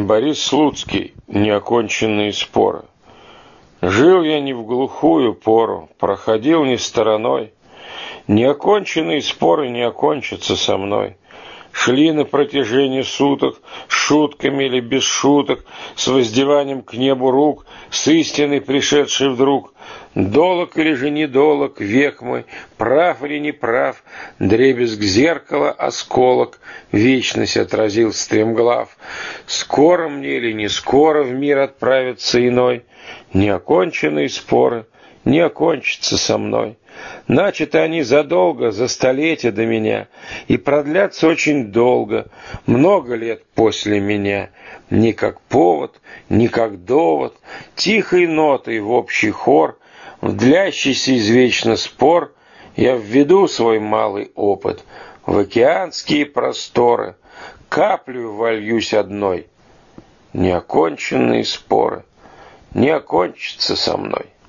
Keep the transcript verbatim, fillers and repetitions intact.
Борис Слуцкий. Неоконченные споры. Жил я не в глухую пору, проходил не стороной. Неоконченные споры не окончатся со мной. Шли на протяжении суток, с шутками или без шуток, с воздеванием к небу рук, с истиной, пришедшей вдруг. Долог или же недолог, век мой, прав или не прав, дребезг зеркала, осколок, вечность отразил стремглав. Скоро мне или не скоро в мир отправиться иной, неоконченные споры не окончатся со мной. Начаты они задолго, за столетия до меня, и продлятся очень долго, много лет после меня. Ни как повод, ни как довод, тихой нотой в общий хор, в длящийся извечно спор, я введу свой малый опыт в океанские просторы, каплю вольюсь одной. Неоконченные споры не окончатся со мной.